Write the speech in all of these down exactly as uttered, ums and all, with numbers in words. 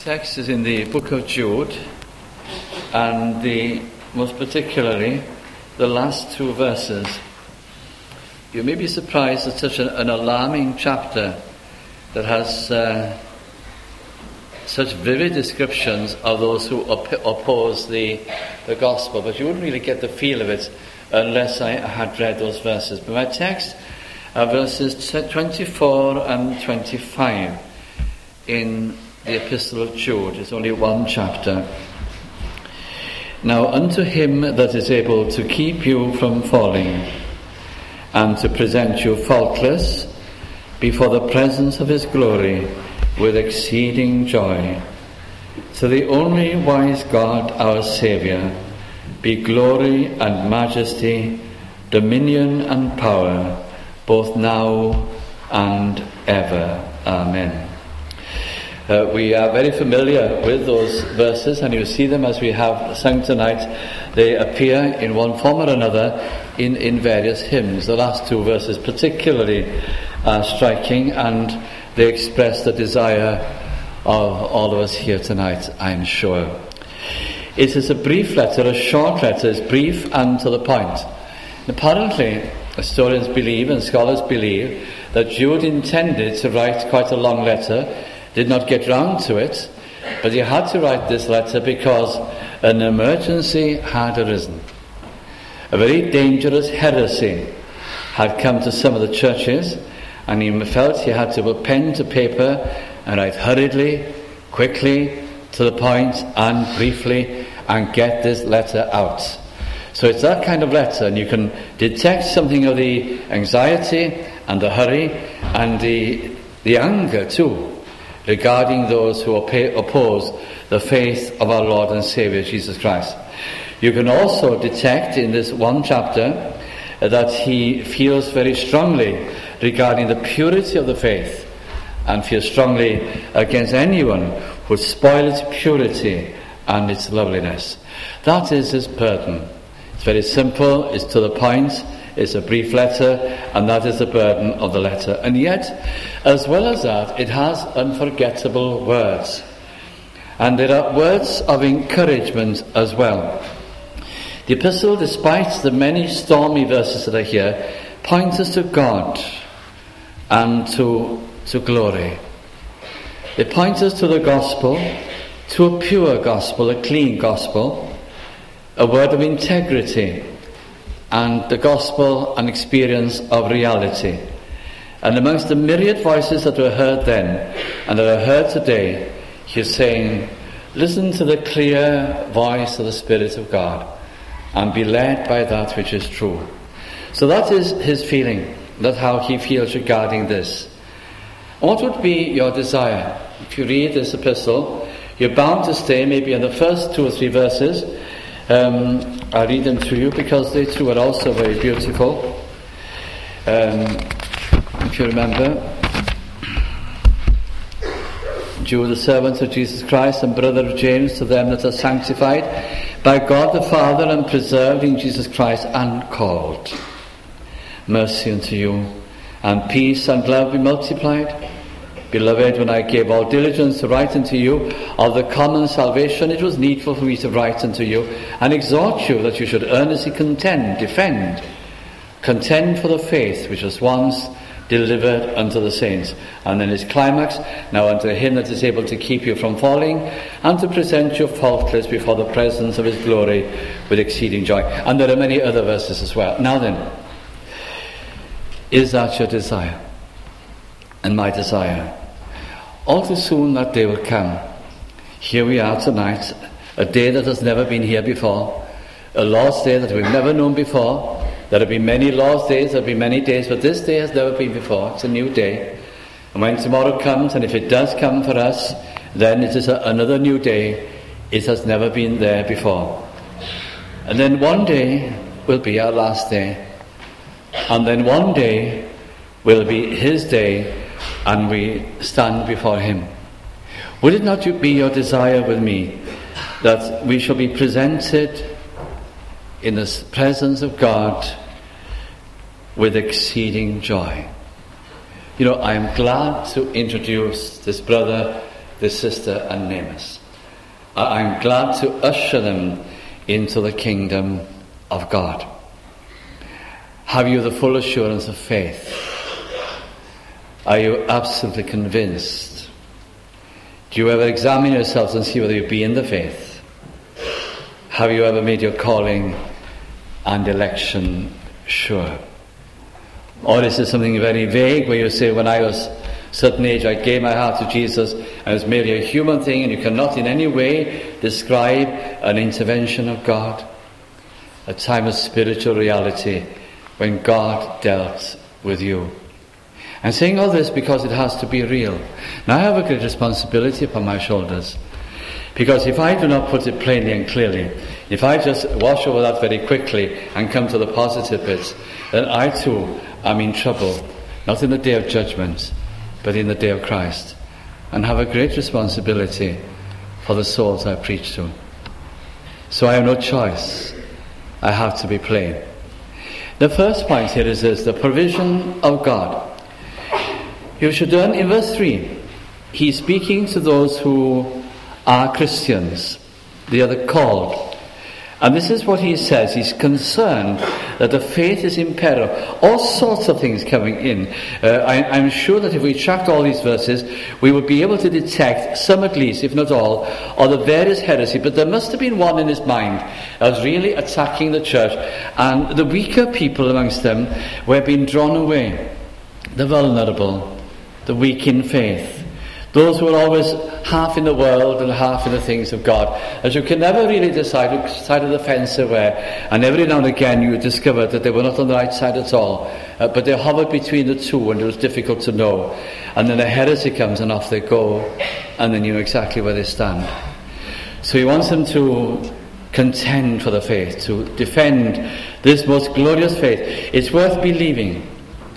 text is in the book of Jude, and the most particularly the last two verses. You may be surprised at such an, an alarming chapter that has uh, such vivid descriptions of those who op- oppose the, the gospel, but you wouldn't really get the feel of it unless I had read those verses. But my text are verses twenty-four and twenty-five in the Epistle of Jude. It's only one chapter. Now unto him that is able to keep you from falling, and to present you faultless before the presence of his glory with exceeding joy, to the only wise God our Saviour, be glory and majesty, dominion and power, both now and ever. Amen. Uh, we are very familiar with those verses, and you see them as we have sung tonight. They appear in one form or another in, in various hymns. The last two verses particularly are striking, and they express the desire of all of us here tonight, I'm sure. It is a brief letter, a short letter. It's brief and to the point. Apparently, historians believe and scholars believe that Jude intended to write quite a long letter, did not get round to it, but he had to write this letter because an emergency had arisen. A very dangerous heresy had come to some of the churches, and he felt he had to put pen to paper and write hurriedly, quickly, to the point, and briefly, and get this letter out. So it's that kind of letter, and you can detect something of the anxiety and the hurry and the, the anger too, regarding those who oppose the faith of our Lord and Saviour Jesus Christ. You can also detect in this one chapter that he feels very strongly regarding the purity of the faith, and feels strongly against anyone who would spoil its purity and its loveliness. That is his burden. It's very simple, it's to the point, it's a brief letter, and that is the burden of the letter. And yet, as well as that, it has unforgettable words. And there are words of encouragement as well. The epistle, despite the many stormy verses that are here, points us to God and to, to glory. It points us to the gospel, to a pure gospel, a clean gospel, a word of integrity, and the gospel an experience of reality. And amongst the myriad voices that were heard then and that are heard today, he's saying, listen to the clear voice of the Spirit of God and be led by that which is true. So that is his feeling, that's how he feels regarding this. What would be your desire? If you read this epistle, you're bound to stay maybe in the first two or three verses. Um, I read them to you because they too are also very beautiful. Um, if you remember, Jude, the servant of Jesus Christ and brother of James, to them that are sanctified by God the Father and preserved in Jesus Christ and called. Mercy unto you, and peace and love be multiplied. Beloved, when I gave all diligence to write unto you of the common salvation, it was needful for me to write unto you and exhort you that you should earnestly contend, defend, contend for the faith which was once delivered unto the saints. And then his climax, now unto him that is able to keep you from falling and to present you faultless before the presence of his glory with exceeding joy. And there are many other verses as well. Now then, is that your desire? And my desire? All too soon that day will come. Here we are tonight, a day that has never been here before, a Lord's day that we've never known before. There have been many Lord's days, there have been many days, but this day has never been before. It's a new day. And when tomorrow comes, and if it does come for us, then it is a, another new day. It has never been there before. And then one day will be our last day. And then one day will be his day, and we stand before him. Would it not be your desire with me that we shall be presented in the presence of God with exceeding joy? You know, I am glad to introduce this brother this sister and Nemus. I'm glad to usher them into the kingdom of God. Have you the full assurance of faith? Are you absolutely convinced? Do you ever examine yourselves and see whether you be in the faith? Have you ever made your calling and election sure? Or is it something very vague where you say, when I was a certain age I gave my heart to Jesus, and it was merely a human thing, and you cannot in any way describe an intervention of God? A time of spiritual reality when God dealt with you. I'm saying all this because it has to be real. Now I have a great responsibility upon my shoulders, because if I do not put it plainly and clearly, if I just wash over that very quickly and come to the positive bits, then I too am in trouble, not in the day of judgment, but in the day of Christ, and have a great responsibility for the souls I preach to. So I have no choice. I have to be plain. The first point here is this: the provision of God. You should learn in verse three, he's speaking to those who are Christians. They are the called. And this is what he says. He's concerned that the faith is in peril. All sorts of things coming in. Uh, I, I'm sure that if we tracked all these verses, we would be able to detect some at least, if not all, of the various heresy. But there must have been one in his mind that was really attacking the church. And the weaker people amongst them were being drawn away. The vulnerable, the weak in faith. Those who are always half in the world and half in the things of God. As you can never really decide which side of the fence they were. And every now and again you discovered that they were not on the right side at all. Uh, but they hovered between the two, and it was difficult to know. And then a heresy comes and off they go. And then you know exactly where they stand. So he wants them to contend for the faith, to defend this most glorious faith. It's worth believing.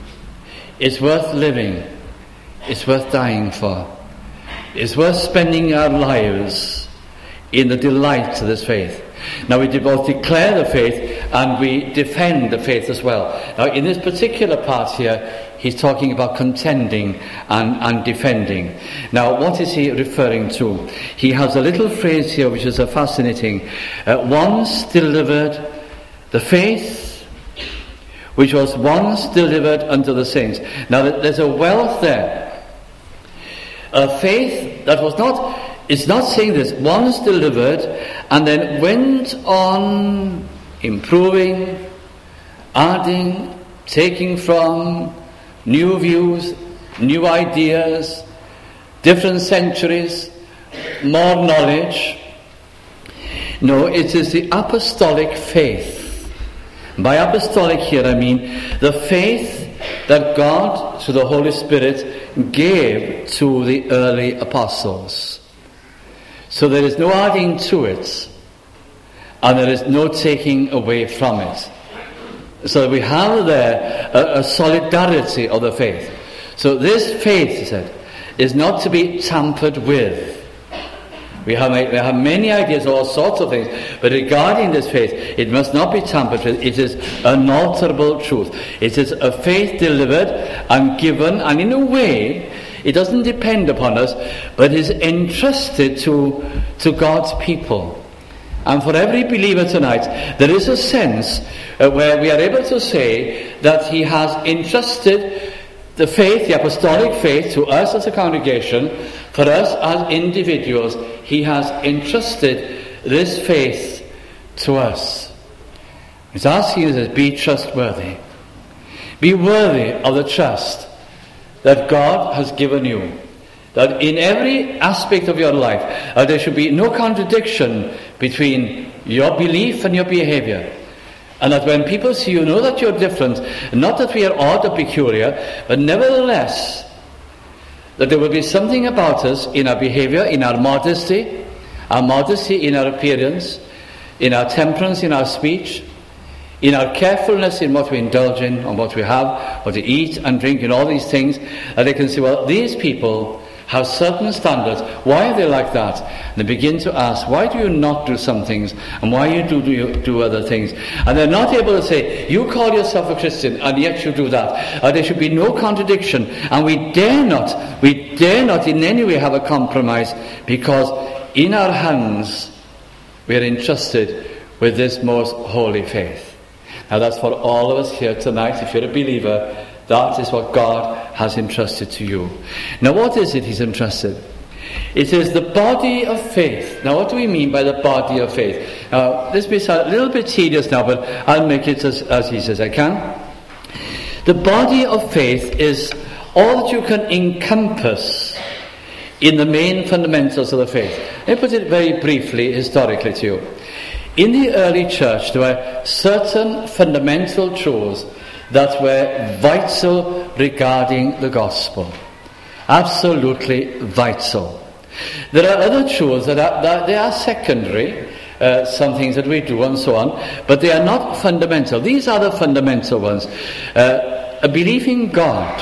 It's worth living. It's worth dying for. It's worth spending our lives in the delight of this faith. Now we both declare the faith and we defend the faith as well. Now in this particular part here, he's talking about contending and, and defending. Now what is he referring to? He has a little phrase here which is a fascinating. Uh, once delivered the faith which was once delivered unto the saints. Now there's a wealth there. A faith that was not, it's not saying this, once delivered and then went on improving, adding, taking from, new views, new ideas, different centuries, more knowledge. No, it is the apostolic faith. By apostolic here I mean the faith that God, through the Holy Spirit, gave to the early apostles. So there is no adding to it, and there is no taking away from it. So we have there a, a solidarity of the faith. So this faith, he said, is not to be tampered with. We have, we have many ideas, all sorts of things, but regarding this faith, it must not be tampered with. It is unalterable truth. It is a faith delivered and given, and in a way, it doesn't depend upon us, but is entrusted to, to God's people. And for every believer tonight, there is a sense uh, where we are able to say that he has entrusted the faith, the apostolic faith, to us as a congregation. For us as individuals, he has entrusted this faith to us. He's asking us to be trustworthy. Be worthy of the trust that God has given you. That in every aspect of your life, uh, there should be no contradiction between your belief and your behavior. And that when people see you, know that you're different. Not that we are odd or peculiar, but nevertheless, that there will be something about us in our behavior, in our modesty, our modesty in our appearance, in our temperance, in our speech, in our carefulness in what we indulge in, and what we have, what we eat and drink, and all these things, that they can say, well, these people have certain standards. Why are they like that? And they begin to ask, why do you not do some things, and why you do, do you do other things? And they're not able to say, you call yourself a Christian, and yet you do that. Uh, there should be no contradiction, and we dare not, we dare not in any way have a compromise, because in our hands we are entrusted with this most holy faith. Now that's for all of us here tonight. If you're a believer, that is what God has entrusted to you. Now what is it he's entrusted? It is the body of faith. Now what do we mean by the body of faith? Now this may sound a little bit tedious now, but I'll make it as, as easy as I can. The body of faith is all that you can encompass in the main fundamentals of the faith. Let me put it very briefly, historically to you. In the early church, there were certain fundamental truths that were vital regarding the gospel. Absolutely vital. There are other truths that are, that they are secondary, uh, some things that we do and so on, but they are not fundamental. These are the fundamental ones. Uh, a belief in God,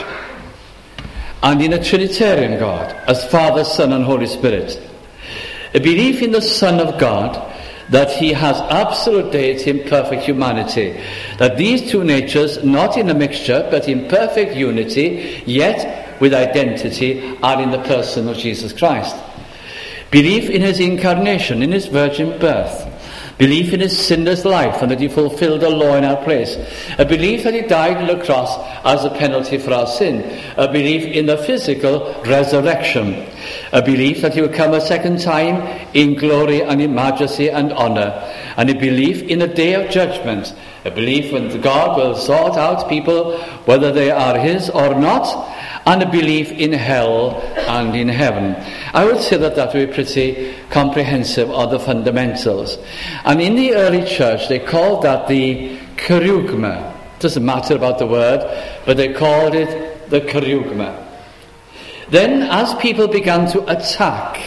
and in a Trinitarian God, as Father, Son and Holy Spirit. A belief in the Son of God, that he has absolute deity and perfect humanity. That these two natures, not in a mixture, but in perfect unity, yet with identity, are in the person of Jesus Christ. Belief in his incarnation, in his virgin birth. Belief in his sinless life, and that he fulfilled the law in our place. A belief that he died on the cross as a penalty for our sin. A belief in the physical resurrection. A belief that he will come a second time in glory and in majesty and honour. And a belief in the day of judgment. A belief when God will sort out people, whether they are his or not. And a belief in hell and in heaven. I would say that that would be pretty comprehensive of the fundamentals. And in the early church they called that the kerygma. It doesn't matter about the word, but they called it the kerygma. Then as people began to attack,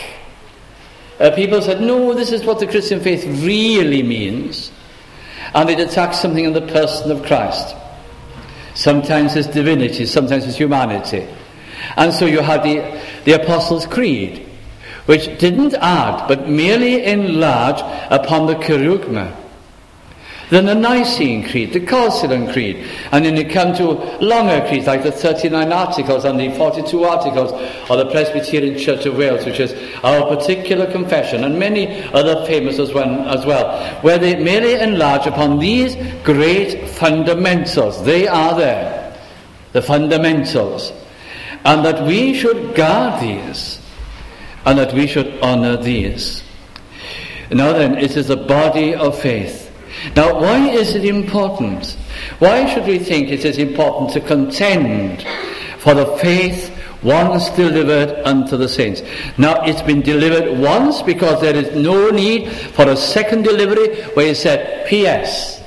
uh, people said, no, this is what the Christian faith really means. And it attacked something in the person of Christ. Sometimes his divinity, sometimes his humanity. And so you had the, the Apostles' Creed, which didn't add, but merely enlarge upon the kerygma. Then the Nicene Creed, the Chalcedon Creed, and then you come to longer creeds like the thirty-nine Articles and the forty-two Articles, or the Presbyterian Church of Wales, which is our particular confession, and many other famous as well, as well, where they merely enlarge upon these great fundamentals. They are there, the fundamentals, and that we should guard these, and that we should honour these. Now then, it is the body of faith. Now, why is it important? Why should we think it is important to contend for the faith once delivered unto the saints? Now, it's been delivered once because there is no need for a second delivery where you said P S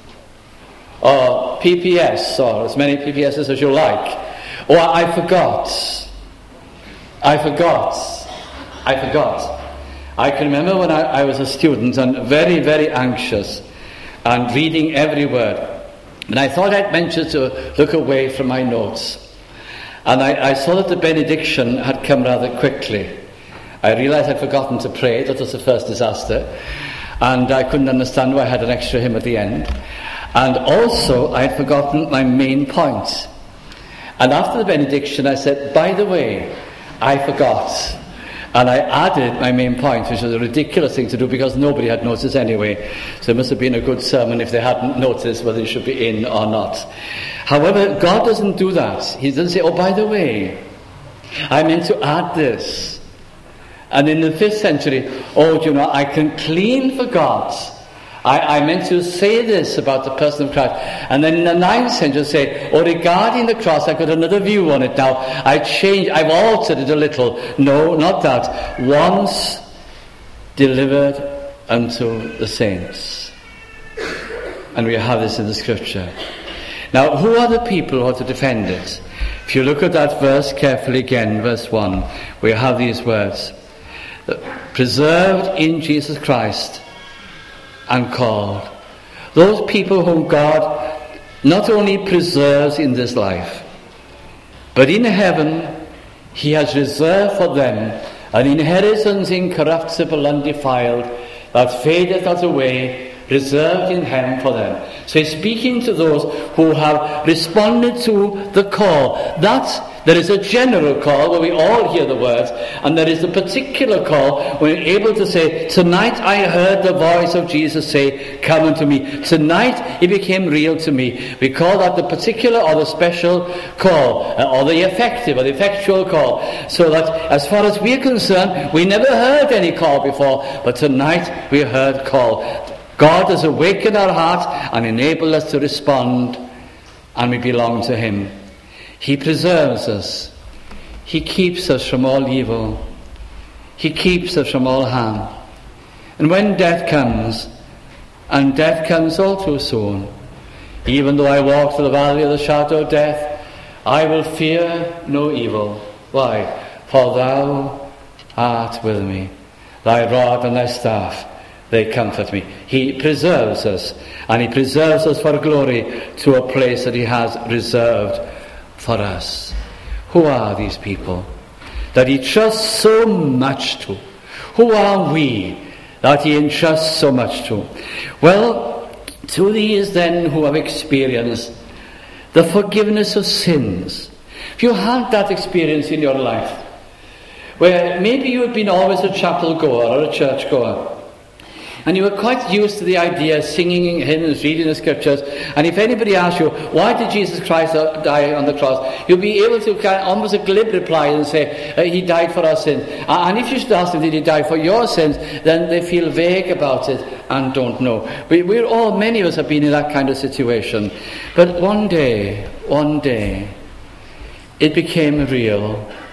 or P P S or as many P P S's as you like, or I forgot. I forgot. I forgot. I can remember when I, I was a student and very, very anxious and reading every word. And I thought I'd venture to look away from my notes. And I, I saw that the benediction had come rather quickly. I realized I'd forgotten to pray. That was the first disaster. And I couldn't understand why I had an extra hymn at the end. And also, I had forgotten my main point. And after the benediction, I said, by the way, I forgot. And I added my main point, which was a ridiculous thing to do because nobody had noticed anyway. So it must have been a good sermon if they hadn't noticed whether it should be in or not. However, God doesn't do that. He doesn't say, oh, by the way, I meant to add this. And in the fifth century, oh, you know, I can clean for God. I, I meant to say this about the person of Christ. And then in the ninth century say, oh, regarding the cross, I got another view on it now. I changed, I've altered it a little. No, not that. Once delivered unto the saints. And we have this in the scripture. Now, who are the people who are to defend it? If you look at that verse carefully again, verse one, we have these words. Preserved in Jesus Christ and called. Those people whom God not only preserves in this life, but in heaven He has reserved for them an inheritance incorruptible, undefiled, that fadeth not away, reserved in heaven for them. So he's speaking to those who have responded to the call. That there is a general call where we all hear the words, and there is a particular call when you're able to say, tonight I heard the voice of Jesus say, come unto me. Tonight it became real to me. We call that the particular or the special call, uh, or the effective or the effectual call. So that as far as we're concerned, we never heard any call before, but tonight we heard call. God has awakened our heart and enabled us to respond, and we belong to him. He preserves us. He keeps us from all evil. He keeps us from all harm. And when death comes, and death comes all too soon, even though I walk through the valley of the shadow of death, I will fear no evil. Why? For thou art with me. Thy rod and thy staff, they comfort me. He preserves us, and he preserves us for glory to a place that he has reserved for us. Who are these people that he trusts so much to? Who are we that he entrusts so much to? Well, to these then who have experienced the forgiveness of sins. If you had that experience in your life, where maybe you had been always a chapel goer or a church goer, and you were quite used to the idea of singing hymns, reading the scriptures, and if anybody asks you, why did Jesus Christ die on the cross? You'll be able to kind of almost a glib reply and say, uh, he died for our sins. And if you should ask them, did he die for your sins? Then they feel vague about it and don't know. We, we're all, many of us have been in that kind of situation. But one day, one day, it became real.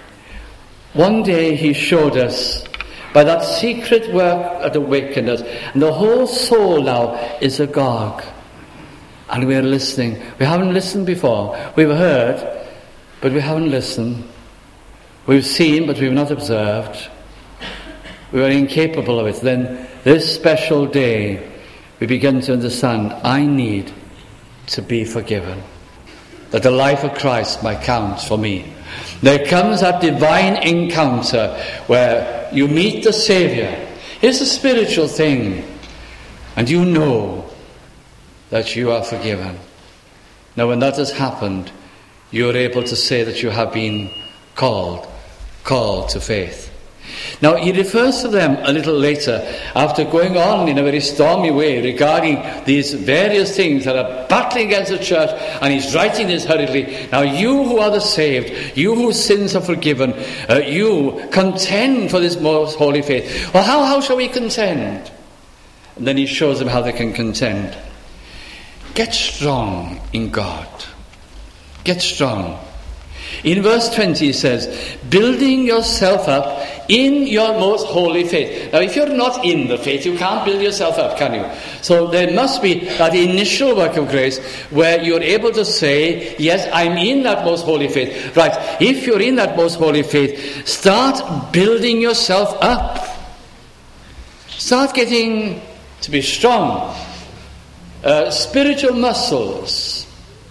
One day he showed us, by that secret work that awakened us, and the whole soul now is agog. And we're listening. We haven't listened before. We've heard, but we haven't listened. We've seen, but we've not observed. We were incapable of it. Then, this special day, we begin to understand, I need to be forgiven, that the life of Christ might count for me. There comes that divine encounter where you meet the Saviour. It's a spiritual thing, and you know that you are forgiven. Now when that has happened, you are able to say that you have been called, called to faith. Now he refers to them a little later, after going on in a very stormy way regarding these various things that are battling against the church, and he's writing this hurriedly. Now you who are the saved, you whose sins are forgiven, uh, you contend for this most holy faith. Well, how, how shall we contend? And then he shows them how they can contend. Get strong in God. Get strong. In verse twenty he says, building yourself up in your most holy faith. Now if you're not in the faith, you can't build yourself up, can you? So there must be that initial work of grace where you're able to say, yes, I'm in that most holy faith. Right, if you're in that most holy faith, start building yourself up. Start getting to be strong. Uh, spiritual muscles,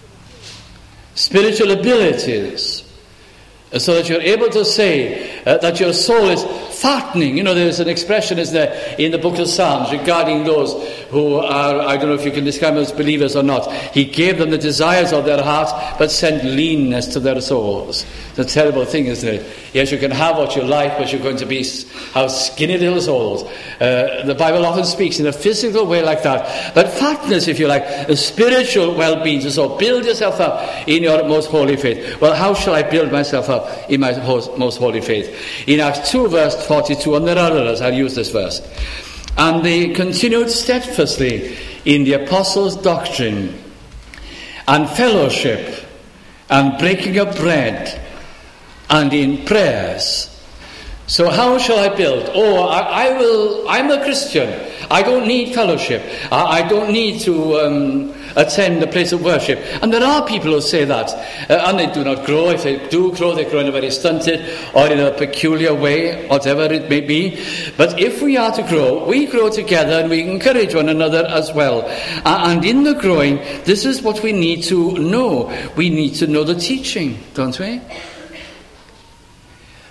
spiritual abilities, so that you're able to say uh, that your soul is fattening. You know, there's an expression, isn't there, in the book of Psalms regarding those who are, I don't know if you can describe them as believers or not. He gave them the desires of their hearts, but sent leanness to their souls. It's a terrible thing, isn't it? Yes, you can have what you like, but you're going to be have skinny little souls. Uh, the Bible often speaks in a physical way like that. But fatness, if you like, a spiritual well-being. So build yourself up in your most holy faith. Well, how shall I build myself up in my most holy faith? In Acts two, verse forty-two, and there are others, I'll use this verse. And they continued steadfastly in the apostles' doctrine and fellowship and breaking of bread and in prayers. So how shall I build? Oh, I, I will, I'm a Christian. I don't need fellowship. I, I don't need to um, attend a place of worship. And there are people who say that. Uh, and they do not grow. If they do grow, they grow in a very stunted or in a peculiar way, whatever it may be. But if we are to grow, we grow together and we encourage one another as well. Uh, and in the growing, this is what we need to know. We need to know the teaching, don't we?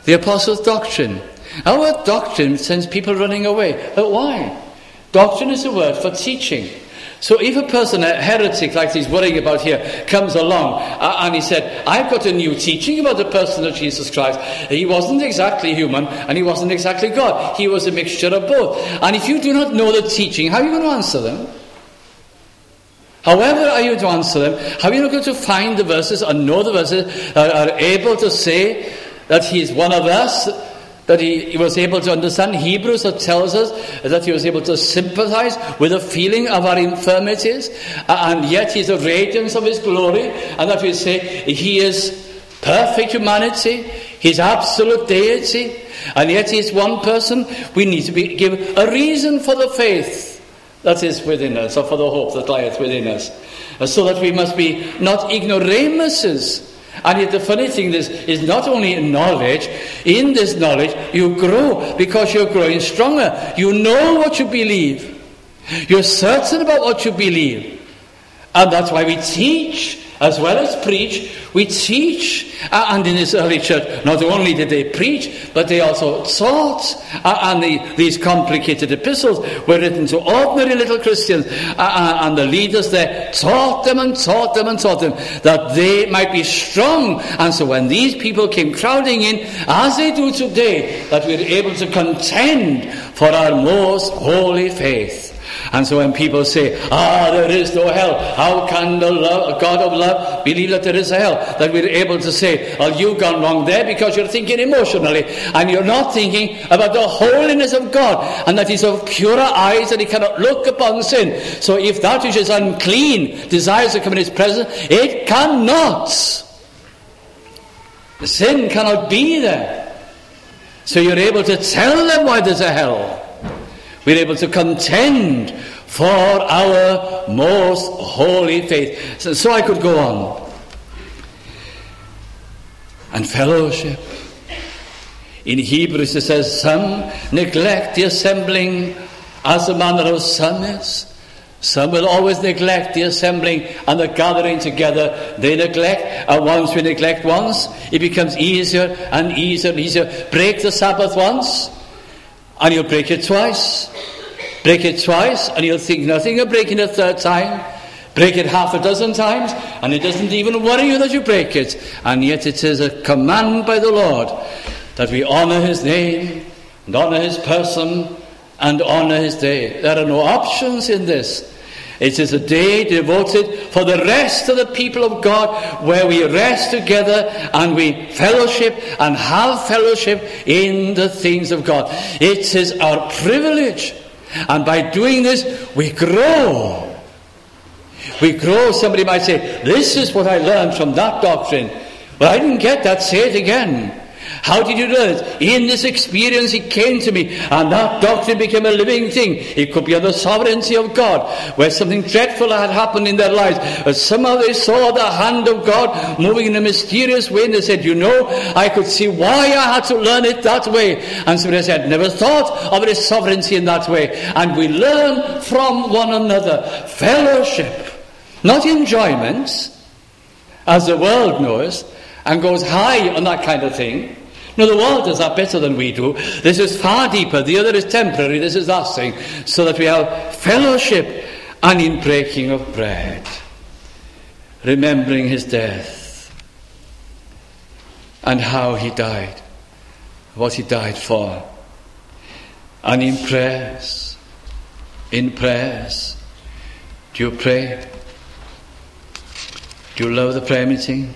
the apostles' doctrine. Our doctrine sends people running away. But why? Doctrine is a word for teaching. So if a person, a heretic like he's worrying about here, comes along uh, and he said, I've got a new teaching about the person of Jesus Christ. He wasn't exactly human and he wasn't exactly God. He was a mixture of both. And if you do not know the teaching, how are you going to answer them? However are you to answer them? How are you going to find the verses and know the verses that are able to say that he is one of us, that he, he was able to understand? Hebrews that tells us that he was able to sympathize with the feeling of our infirmities, and yet he's the radiance of his glory, and that we say he is perfect humanity, his absolute deity, and yet he's one person. We need to be, give a reason for the faith that is within us, or for the hope that lieth within us, so that we must be not ignoramuses. And yet the funny thing is, is not only in knowledge, in this knowledge you grow because you're growing stronger. You know what you believe. You're certain about what you believe. And that's why we teach as well as preach. We teach. Uh, and in this early church, not only did they preach, but they also taught. Uh, and the, these complicated epistles were written to ordinary little Christians. Uh, and the leaders there taught them and taught them and taught them that they might be strong. And so when these people came crowding in, as they do today, that we're able to contend for our most holy faith. And so when people say, ah, there is no hell, how can the love, God of love believe that there is a hell? That we're able to say, oh, you've gone wrong there because you're thinking emotionally and you're not thinking about the holiness of God, and that he's of purer eyes and he cannot look upon sin. So if that which is unclean desires to come in his presence, it cannot. The sin cannot be there. So you're able to tell them why there's a hell. We're able to contend for our most holy faith. So, so I could go on. And fellowship. In Hebrews it says, some neglect the assembling as the manner of some is. Some will always neglect the assembling and the gathering together. They neglect, and once we neglect once, it becomes easier and easier and easier. Break the Sabbath once, and you'll break it twice. Break it twice, and you'll think nothing of breaking it a third time. Break it half a dozen times, and it doesn't even worry you that you break it. And yet it is a command by the Lord that we honour his name, and honour his person, and honour his day. There are no options in this. It is a day devoted for the rest of the people of God, where we rest together and we fellowship and have fellowship in the things of God. It is our privilege. And by doing this, we grow. We grow. Somebody might say, this is what I learned from that doctrine. But I didn't get that. Say it again. How did you learn it? In this experience it came to me, and that doctrine became a living thing. It could be on the sovereignty of God, where something dreadful had happened in their lives, but somehow they saw the hand of God moving in a mysterious way, and they said, you know, I could see why I had to learn it that way. And somebody said, never thought of his sovereignty in that way. And we learn from one another. Fellowship, not enjoyment, as the world knows, and goes high on that kind of thing. No, the world does that better than we do. This is far deeper. The other is temporary. This is lasting. So that we have fellowship, and in breaking of bread, remembering his death and how he died, what he died for. And in prayers, in prayers, do you pray? Do you love the prayer meeting?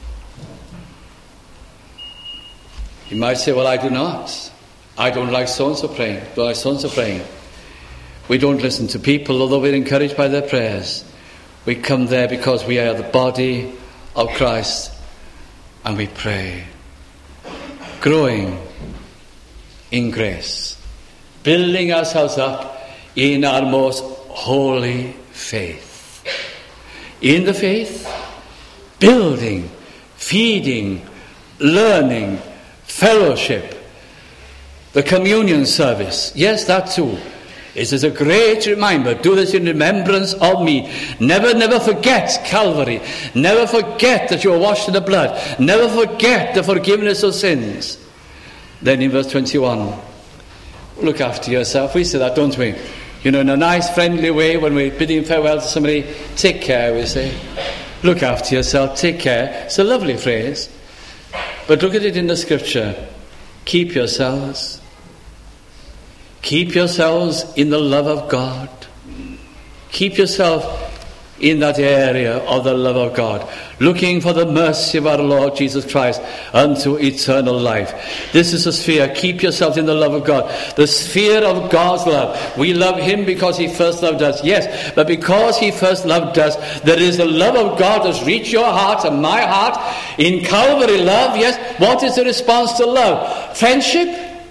You might say, well, I do not. I don't like so-and-so praying. Don't like so-and-so praying. We don't listen to people, although we're encouraged by their prayers. We come there because we are the body of Christ, and we pray. Growing in grace. Building ourselves up in our most holy faith. In the faith, building, feeding, learning, fellowship, the communion service. Yes, that too. It is a great reminder. Do this in remembrance of me. Never, never forget Calvary. Never forget that you are washed in the blood. Never forget the forgiveness of sins. Then in verse twenty-one, look after yourself. We say that, don't we? You know, in a nice, friendly way, when we're bidding farewell to somebody, take care, we say. Look after yourself, take care. It's a lovely phrase. But look at it in the scripture. Keep yourselves. Keep yourselves in the love of God. Keep yourself in that area of the love of God, looking for the mercy of our Lord Jesus Christ unto eternal life. This is a sphere. Keep yourself in the love of God. The sphere of God's love. We love Him because He first loved us. Yes, but because He first loved us, there is the love of God that's reached your heart and my heart in Calvary love. Yes, what is the response to love? Friendship?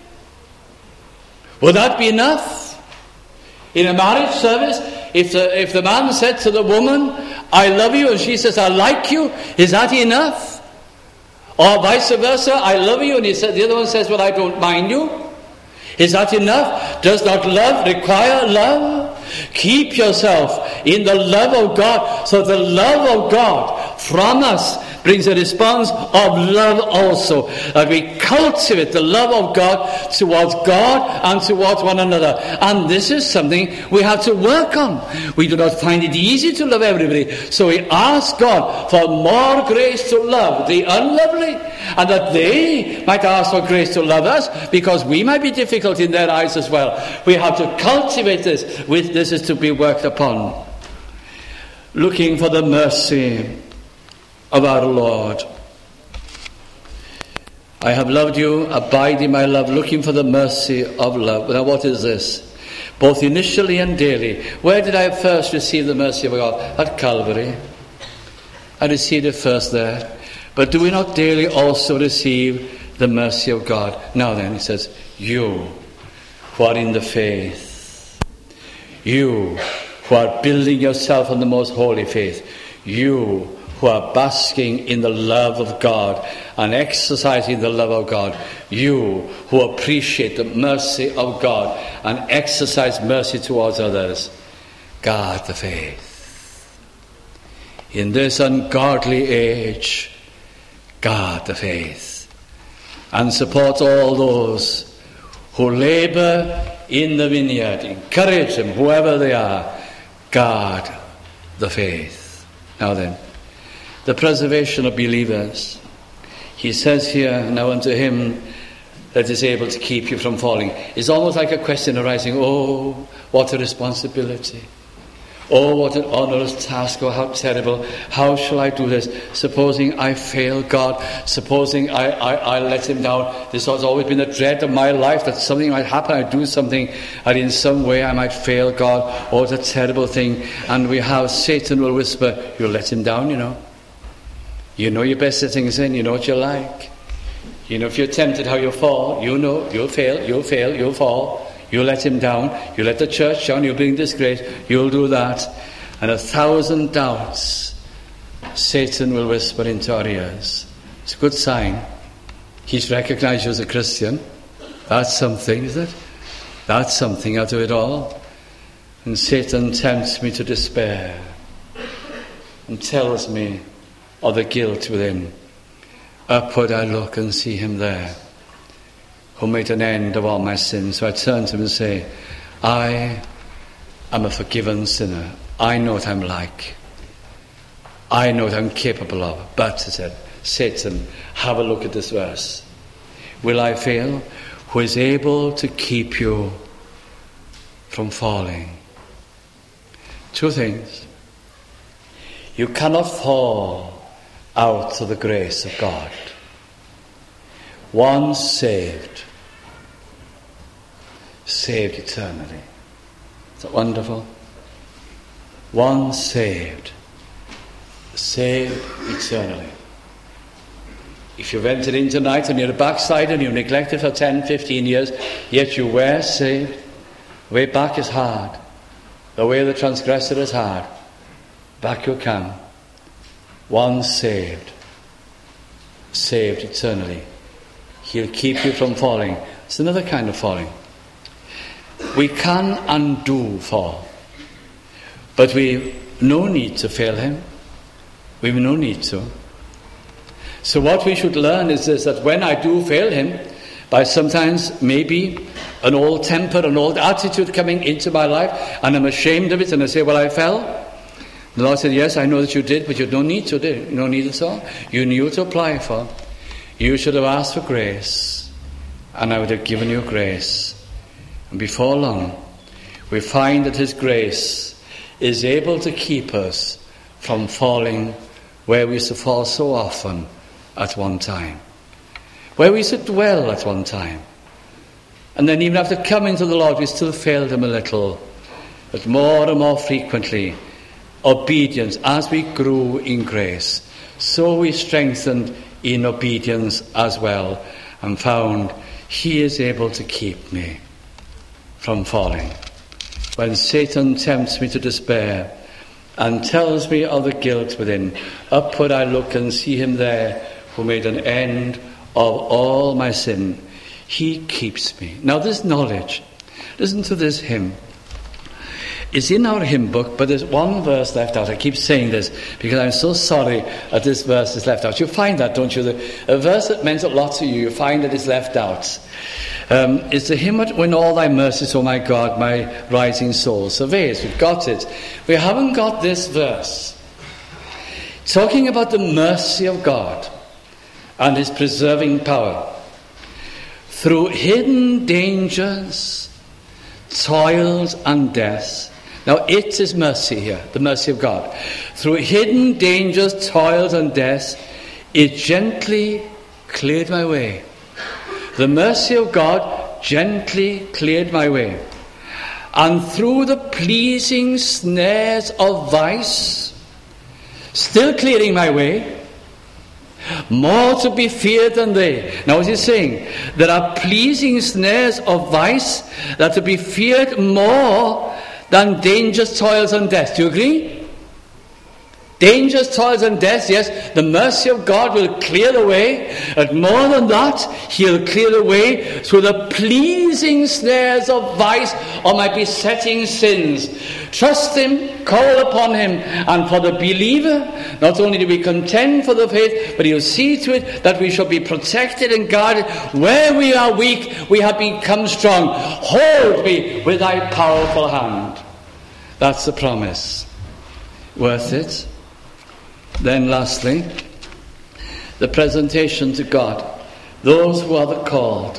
Would that be enough? In a marriage service, if the, if the man said to the woman, I love you, and she says, I like you, is that enough? Or vice versa, I love you, and he said, the other one says, well, I don't mind you. Is that enough? Does not love require love? Keep yourself in the love of God. So the love of God from us brings a response of love also. That we cultivate the love of God towards God and towards one another. And this is something we have to work on. We do not find it easy to love everybody. So we ask God for more grace to love the unlovely, and that they might ask for grace to love us, because we might be difficult in their eyes as well. We have to cultivate this. With this is to be worked upon. Looking for the mercy of our Lord. I have loved you, abide in my love, looking for the mercy of love. Now what is this? Both initially and daily. Where did I first receive the mercy of God? At Calvary. I received it first there. But do we not daily also receive the mercy of God? Now then, he says, you who are in the faith, you who are building yourself on the most holy faith, you who are basking in the love of God and exercising the love of God, you who appreciate the mercy of God and exercise mercy towards others, guard the faith. In this ungodly age, guard the faith and support all those who labour in the vineyard. Encourage them, whoever they are. Guard the faith. Now then, the preservation of believers. He says here, now unto him that is able to keep you from falling. It's almost like a question arising, oh, what a responsibility. Oh, what an onerous task, oh, how terrible. How shall I do this? Supposing I fail God, supposing I, I, I let him down. This has always been the dread of my life, that something might happen, I do something, and in some way I might fail God. Oh, it's a terrible thing. And we have, Satan will whisper, you'll let him down, you know. You know your best things in, you know what you're like. You know if you're tempted how you'll fall, you know you'll fail, you'll fail, you'll fall. You'll let him down, you let the church down, you'll bring disgrace, you'll do that. And a thousand doubts Satan will whisper into our ears. It's a good sign. He's recognized you as a Christian. That's something, is it? That's something out of it all. And Satan tempts me to despair and tells me of the guilt within. Upward I look and see him there, who made an end of all my sins. So I turn to him and say, I am a forgiven sinner. I know what I'm like. I know what I'm capable of. But, he said, Satan, have a look at this verse. Will I fail? Who is able to keep you from falling? Two things. You cannot fall out of the grace of God. Once saved, saved eternally. Is that wonderful? Once saved, saved eternally. If you've entered in tonight and you're a backslider and you've neglected for ten, fifteen years, yet you were saved, the way back is hard. The way of the transgressor is hard. Back you come. Once saved, saved eternally. He'll keep you from falling. It's another kind of falling. We can and do fall. But we've no need to fail him. We've no need to. So what we should learn is this, that when I do fail him, by sometimes maybe an old temper, an old attitude coming into my life, and I'm ashamed of it, and I say, well, I fell. The Lord said, yes, I know that you did, but you don't need to do it. You don't need it all. You knew to apply for. You should have asked for grace, and I would have given you grace. And before long, we find that his grace is able to keep us from falling where we used to fall so often at one time. Where we used to dwell at one time. And then even after coming to the Lord, we still failed him a little. But more and more frequently, obedience, as we grew in grace, so we strengthened in obedience as well, and found he is able to keep me from falling. When Satan tempts me to despair and tells me of the guilt within, upward I look and see him there who made an end of all my sin. He keeps me. Now this knowledge, listen to this hymn. It's in our hymn book, but there's one verse left out. I keep saying this because I'm so sorry that this verse is left out. You find that, don't you? The, a verse that meant a lot to you, you find that it's left out. Um, it's the hymn, when all thy mercies, O my God, my rising soul surveys. We've got it. We haven't got this verse. Talking about the mercy of God and his preserving power. Through hidden dangers, toils and deaths. Now it is mercy here, the mercy of God. Through hidden dangers, toils and deaths, it gently cleared my way. The mercy of God gently cleared my way. And through the pleasing snares of vice, still clearing my way, more to be feared than they. Now what he's saying, there are pleasing snares of vice that to be feared more than dangers, toils and death. Do you agree? Dangers, toils and death, yes, the mercy of God will clear the way, but more than that, he'll clear the way through the pleasing snares of vice or my besetting sins. Trust him, call upon him, and for the believer, not only do we contend for the faith, but he'll see to it that we shall be protected and guarded. Where we are weak, we have become strong. Hold me with thy powerful hand. That's the promise. Worth it? Then lastly, the presentation to God, those who are the called.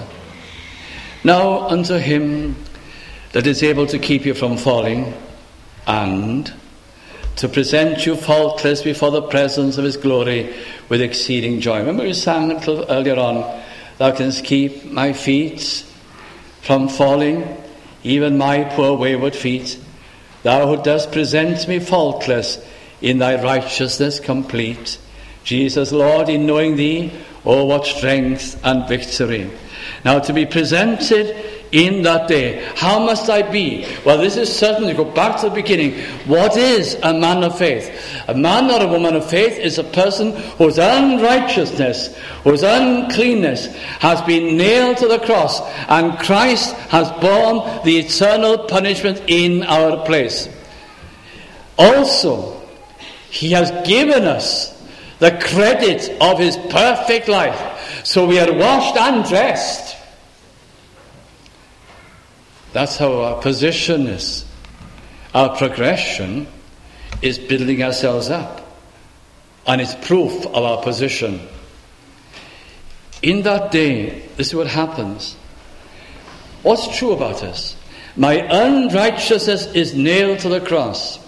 Now unto him that is able to keep you from falling, and to present you faultless before the presence of his glory with exceeding joy. Remember we sang a little earlier on, thou canst keep my feet from falling, even my poor wayward feet. Thou who dost present me faultless in thy righteousness complete. Jesus, Lord, in knowing thee, oh, what strength and victory. Now to be presented in that day, how must I be? Well, this is certainly, go back to the beginning. What is a man of faith? A man or a woman of faith is a person whose unrighteousness, whose uncleanness has been nailed to the cross, and Christ has borne the eternal punishment in our place. Also, he has given us the credit of his perfect life. So we are washed and dressed. That's how our position is. Our progression is building ourselves up. And it's proof of our position. In that day, this is what happens. What's true about us? My unrighteousness is nailed to the cross.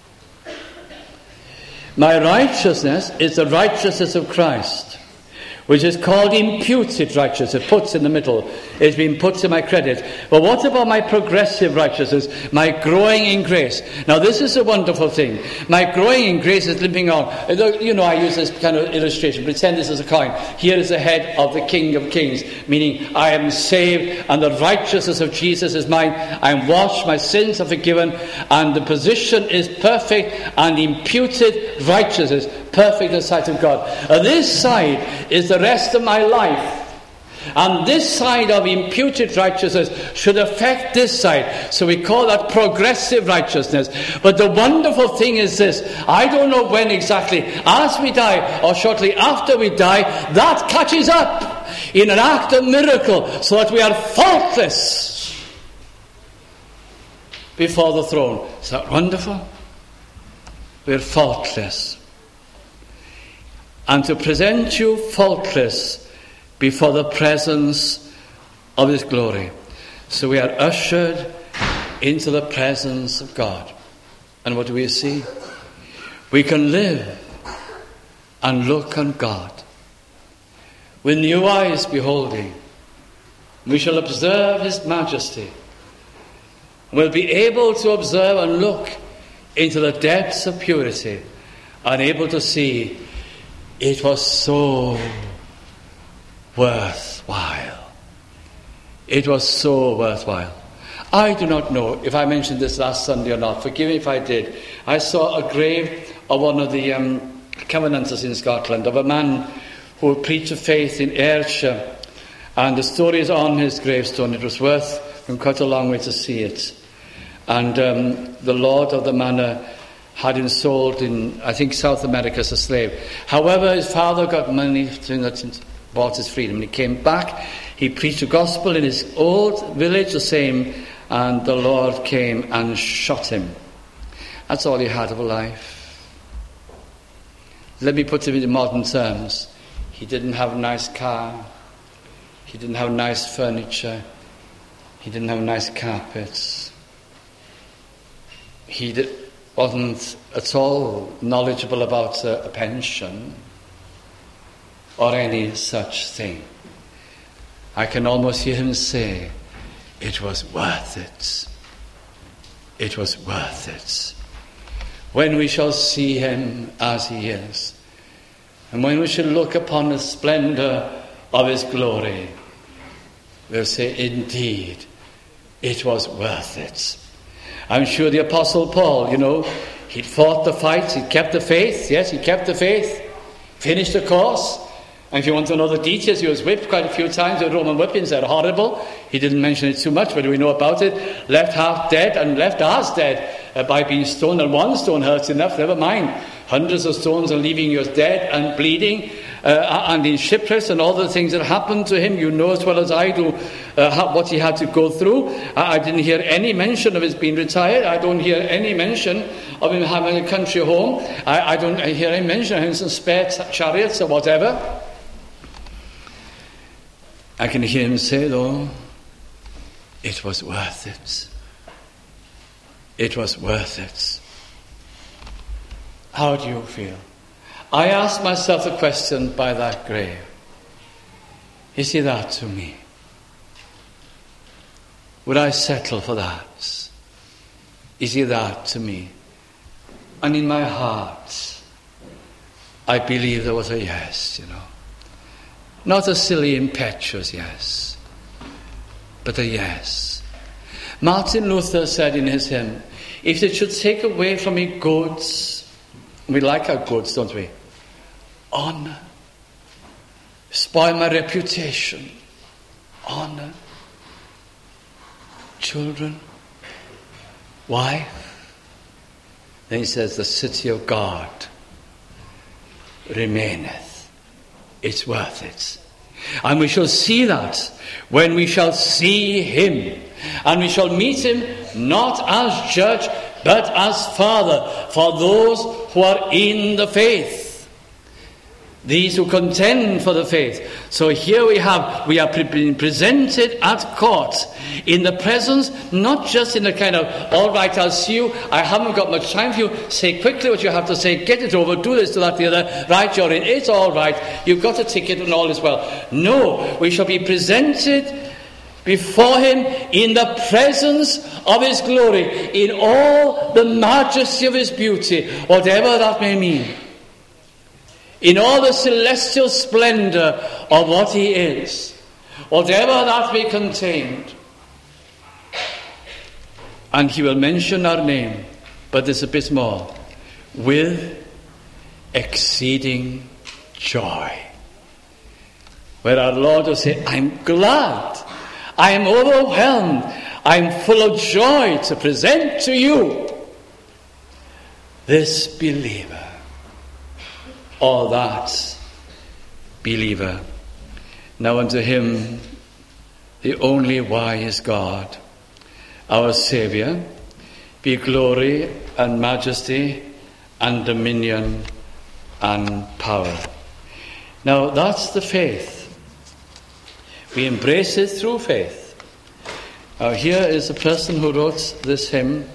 My righteousness is the righteousness of Christ, which is called imputed righteousness. It puts in the middle. It's been put to my credit. But what about my progressive righteousness, my growing in grace? Now this is a wonderful thing. My growing in grace is limping on. You know, I use this kind of illustration. Pretend this is a coin. Here is the head of the King of Kings, meaning I am saved and the righteousness of Jesus is mine. I am washed, my sins are forgiven, and the position is perfect, and imputed righteousness, perfect in the sight of God. Uh, this side is the rest of my life. And this side of imputed righteousness should affect this side. So we call that progressive righteousness. But the wonderful thing is this. I don't know when exactly. As we die or shortly after we die, that catches up. in an act of miracle so that we are faultless before the throne. Is that wonderful? We're faultless. And to present you faultless before the presence of his glory. So we are ushered into the presence of God. And what do we see? We can live and look on God with new eyes beholding. We shall observe his majesty. We'll be able to observe and look into the depths of purity and able to see it was so worthwhile. It was so worthwhile. I do not know if I mentioned this last Sunday or not. Forgive me if I did. I saw a grave of one of the um, Covenanters in Scotland, of a man who preached of faith in Ayrshire. And the story is on his gravestone. It was worth going quite a long way to see it. And um, the lord of the manor had him sold in, I think, South America as a slave. However, his father got money that bought his freedom. He came back. He preached the gospel in his old village, the same, and the Lord came and shot him. That's all he had of a life. Let me put it in modern terms. He didn't have a nice car. He didn't have nice furniture. He didn't have nice carpets. He did, wasn't at all knowledgeable about a, a pension or any such thing. I can almost hear him say, it was worth it. It was worth it. When we shall see him as he is, and when we shall look upon the splendor of his glory, we'll say, indeed, it was worth it. I'm sure the Apostle Paul, you know, he'd fought the fight, he'd kept the faith. Yes, he kept the faith, finished the course. And if you want to know the details, he was whipped quite a few times with Roman whippings. They're horrible. He didn't mention it too much, but we know about it. Left half dead and left as dead uh, by being stoned. And one stone hurts enough, never mind. Hundreds of stones are leaving you dead and bleeding uh, and in shipwrecks and all the things that happened to him. You know as well as I do uh, how, what he had to go through. I, I didn't hear any mention of his being retired. I don't hear any mention of him having a country home. I, I don't hear any mention of him some spare t- chariots or whatever. I can hear him say, though, it was worth it. It was worth it. How do you feel? I asked myself the question by that grave. Is he that to me? Would I settle for that? Is he that to me? And in my heart, I believe there was a yes, you know. Not a silly, impetuous yes, but a yes. Martin Luther said in his hymn, if they should take away from me goods, we like our goods, don't we? Honor. Spoil my reputation. Honor. Children. Wife. Then he says, the city of God remaineth. It's worth it. And we shall see that when we shall see him. And we shall meet him not as judge, but as Father for those who are in the faith. These who contend for the faith. So here we have, we are being presented at court in the presence, not just in a kind of, all right, I'll see you, I haven't got much time for you, say quickly what you have to say, get it over, do this, do that, the other, right, you're in, it's all right, you've got a ticket and all is well. No, we shall be presented before him in the presence of his glory, in all the majesty of his beauty, whatever that may mean. In all the celestial splendor of what he is, whatever that may contain. And he will mention our name, but there's a bit more. With exceeding joy. Where our Lord will say, I'm glad, I am overwhelmed, I am full of joy to present to you this believer. Or that believer. Now unto him, the only wise God, our Saviour, be glory and majesty and dominion and power. Now that's the faith. We embrace it through faith. Now here is the person who wrote this hymn.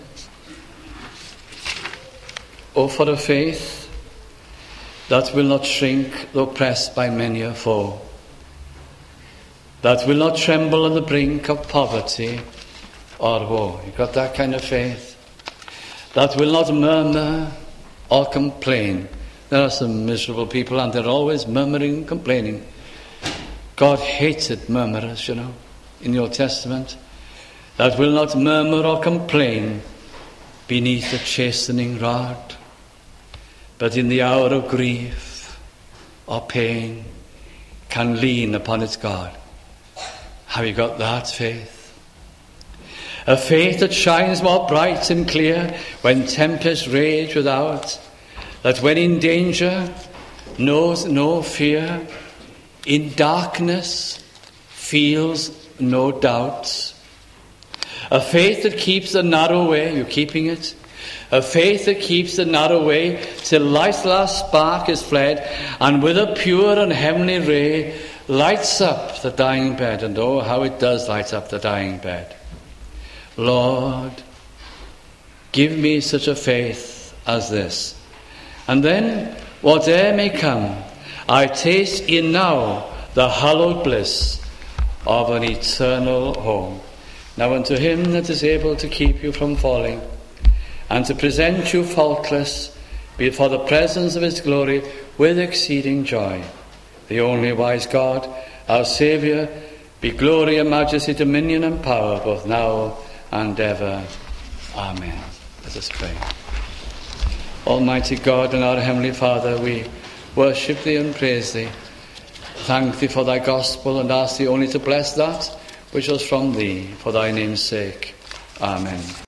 Oh, for a faith that will not shrink though pressed by many a foe, that will not tremble on the brink of poverty or woe. You got that kind of faith? That will not murmur or complain. There are some miserable people and they're always murmuring and complaining. God hated murmurers, you know, in the Old Testament. That will not murmur or complain beneath the chastening rod, but in the hour of grief or pain can lean upon its God. Have you got that faith? A faith that shines more bright and clear when tempests rage without, that when in danger knows no fear, in darkness feels no doubts. A faith that keeps the narrow way, you're keeping it? A faith that keeps the narrow way till life's last spark is fled, and with a pure and heavenly ray lights up the dying bed. And oh, how it does light up the dying bed. Lord, give me such a faith as this. And then, whate'er may come, I taste in now the hallowed bliss of an eternal home. Now unto him that is able to keep you from falling, and to present you faultless before the presence of his glory with exceeding joy, the only wise God, our Saviour, be glory and majesty, dominion and power, both now and ever. Amen. Let us pray. Almighty God and our Heavenly Father, we worship thee and praise thee. Thank thee for thy gospel, and ask thee only to bless that which was from thee, for thy name's sake. Amen.